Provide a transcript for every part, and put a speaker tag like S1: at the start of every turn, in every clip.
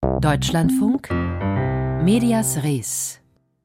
S1: Deutschlandfunk Medias Res.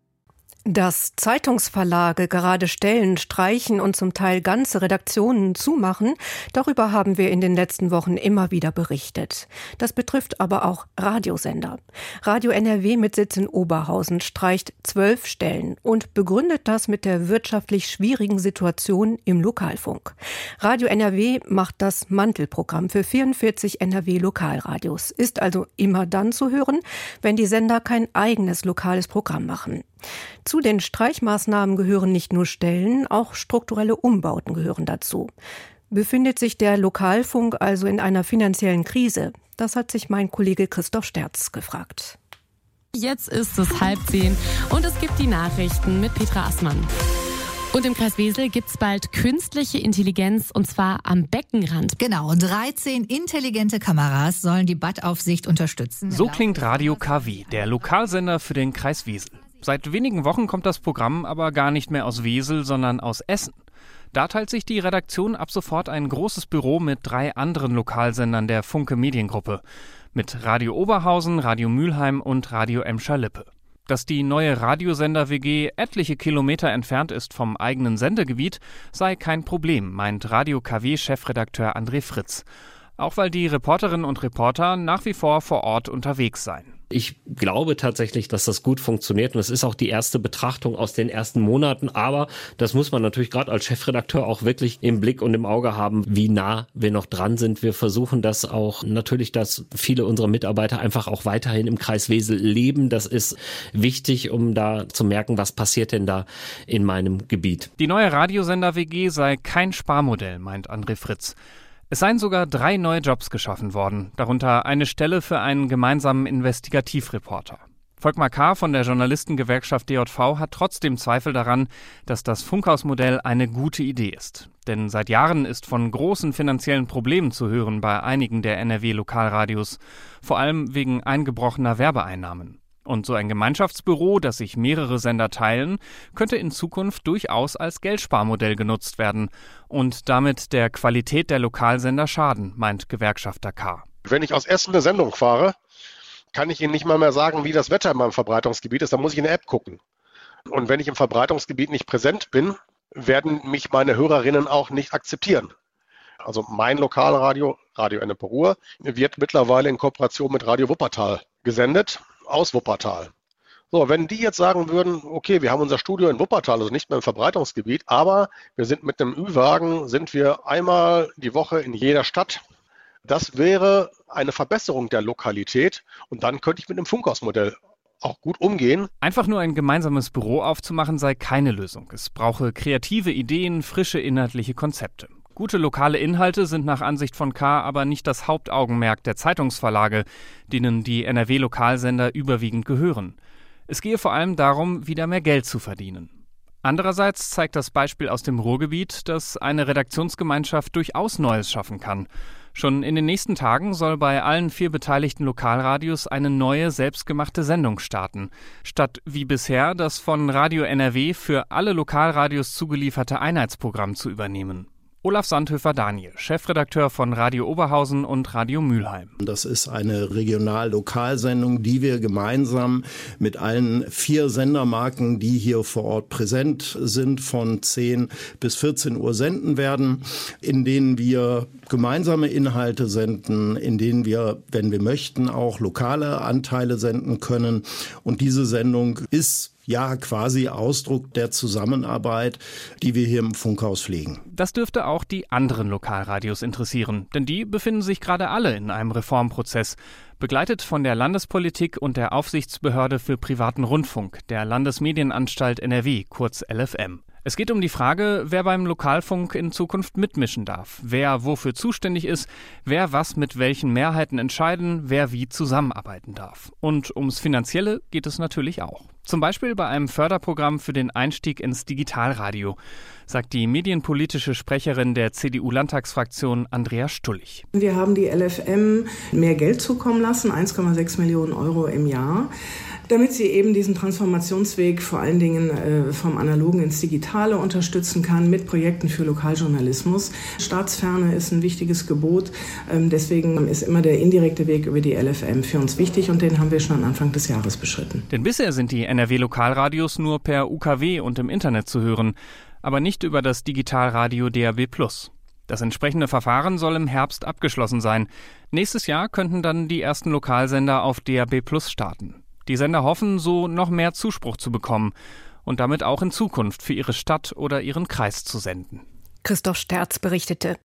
S2: Dass Zeitungsverlage gerade Stellen streichen und zum Teil ganze Redaktionen zumachen, darüber haben wir in den letzten Wochen immer wieder berichtet. Das betrifft aber auch Radiosender. Radio NRW mit Sitz in Oberhausen streicht 12 Stellen und begründet das mit der wirtschaftlich schwierigen Situation im Lokalfunk. Radio NRW macht das Mantelprogramm für 44 NRW-Lokalradios, ist also immer dann zu hören, wenn die Sender kein eigenes lokales Programm machen. Zu den Streichmaßnahmen gehören nicht nur Stellen, auch strukturelle Umbauten gehören dazu. Befindet sich der Lokalfunk also in einer finanziellen Krise? Das hat sich mein Kollege Christoph Sterz gefragt.
S3: Jetzt ist es 9:30 und es gibt die Nachrichten mit Petra Assmann. Und im Kreis Wesel gibt's bald künstliche Intelligenz, und zwar am Beckenrand.
S4: Genau, 13 intelligente Kameras sollen die Badaufsicht unterstützen.
S5: So klingt Radio KW, der Lokalsender für den Kreis Wesel. Seit wenigen Wochen kommt das Programm aber gar nicht mehr aus Wesel, sondern aus Essen. Da teilt sich die Redaktion ab sofort ein großes Büro mit 3 anderen Lokalsendern der Funke Mediengruppe. Mit Radio Oberhausen, Radio Mülheim und Radio Emscher-Lippe. Dass die neue Radiosender-WG etliche Kilometer entfernt ist vom eigenen Sendegebiet, sei kein Problem, meint Radio KW-Chefredakteur André Fritz. Auch weil die Reporterinnen und Reporter nach wie vor Ort unterwegs seien.
S6: Ich glaube tatsächlich, dass das gut funktioniert und es ist auch die erste Betrachtung aus den ersten Monaten, aber das muss man natürlich gerade als Chefredakteur auch wirklich im Blick und im Auge haben, wie nah wir noch dran sind. Wir versuchen das auch natürlich, dass viele unserer Mitarbeiter einfach auch weiterhin im Kreis Wesel leben. Das ist wichtig, um da zu merken, was passiert denn da in meinem Gebiet.
S5: Die neue Radiosender-WG sei kein Sparmodell, meint André Fritz. Es seien sogar 3 neue Jobs geschaffen worden, darunter eine Stelle für einen gemeinsamen Investigativreporter. Volkmar K. von der Journalistengewerkschaft DJV hat trotzdem Zweifel daran, dass das Funkhausmodell eine gute Idee ist. Denn seit Jahren ist von großen finanziellen Problemen zu hören bei einigen der NRW-Lokalradios, vor allem wegen eingebrochener Werbeeinnahmen. Und so ein Gemeinschaftsbüro, das sich mehrere Sender teilen, könnte in Zukunft durchaus als Geldsparmodell genutzt werden und damit der Qualität der Lokalsender schaden, meint Gewerkschafter K.
S7: Wenn ich aus Essen eine Sendung fahre, kann ich Ihnen nicht mal mehr sagen, wie das Wetter in meinem Verbreitungsgebiet ist. Da muss ich in der App gucken. Und wenn ich im Verbreitungsgebiet nicht präsent bin, werden mich meine Hörerinnen auch nicht akzeptieren. Also mein Lokalradio, Radio Ennepe Ruhr, wird mittlerweile in Kooperation mit Radio Wuppertal gesendet. Aus Wuppertal. So, wenn die jetzt sagen würden, okay, wir haben unser Studio in Wuppertal, also nicht mehr im Verbreitungsgebiet, aber wir sind mit einem Ü-Wagen, sind wir einmal die Woche in jeder Stadt. Das wäre eine Verbesserung der Lokalität und dann könnte ich mit einem Funkhausmodell auch gut umgehen.
S5: Einfach nur ein gemeinsames Büro aufzumachen sei keine Lösung. Es brauche kreative Ideen, frische inhaltliche Konzepte. Gute lokale Inhalte sind nach Ansicht von K. aber nicht das Hauptaugenmerk der Zeitungsverlage, denen die NRW-Lokalsender überwiegend gehören. Es gehe vor allem darum, wieder mehr Geld zu verdienen. Andererseits zeigt das Beispiel aus dem Ruhrgebiet, dass eine Redaktionsgemeinschaft durchaus Neues schaffen kann. Schon in den nächsten Tagen soll bei allen 4 beteiligten Lokalradios eine neue, selbstgemachte Sendung starten. Statt wie bisher das von Radio NRW für alle Lokalradios zugelieferte Einheitsprogramm zu übernehmen. Olaf Sandhöfer-Daniel, Chefredakteur von Radio Oberhausen und Radio Mülheim.
S8: Das ist eine Regional-Lokalsendung, die wir gemeinsam mit allen 4 Sendermarken, die hier vor Ort präsent sind, von 10 bis 14 Uhr senden werden, in denen wir gemeinsame Inhalte senden, in denen wir, wenn wir möchten, auch lokale Anteile senden können. Und diese Sendung ist quasi Ausdruck der Zusammenarbeit, die wir hier im Funkhaus pflegen.
S5: Das dürfte auch die anderen Lokalradios interessieren, denn die befinden sich gerade alle in einem Reformprozess, begleitet von der Landespolitik und der Aufsichtsbehörde für privaten Rundfunk, der Landesmedienanstalt NRW, kurz LFM. Es geht um die Frage, wer beim Lokalfunk in Zukunft mitmischen darf, wer wofür zuständig ist, wer was mit welchen Mehrheiten entscheiden, wer wie zusammenarbeiten darf. Und ums Finanzielle geht es natürlich auch. Zum Beispiel bei einem Förderprogramm für den Einstieg ins Digitalradio, sagt die medienpolitische Sprecherin der CDU-Landtagsfraktion Andrea Stullig.
S9: Wir haben die LFM mehr Geld zukommen lassen, 1,6 Millionen Euro im Jahr. damit sie eben diesen Transformationsweg vor allen Dingen vom Analogen ins Digitale unterstützen kann mit Projekten für Lokaljournalismus. Staatsferne ist ein wichtiges Gebot. Deswegen ist immer der indirekte Weg über die LFM für uns wichtig und den haben wir schon Anfang des Jahres beschritten.
S5: Denn bisher sind die NRW-Lokalradios nur per UKW und im Internet zu hören, aber nicht über das Digitalradio DAB+. Das entsprechende Verfahren soll im Herbst abgeschlossen sein. Nächstes Jahr könnten dann die ersten Lokalsender auf DAB+ starten. Die Sender hoffen, so noch mehr Zuspruch zu bekommen und damit auch in Zukunft für ihre Stadt oder ihren Kreis zu senden.
S2: Christoph Sterz berichtete.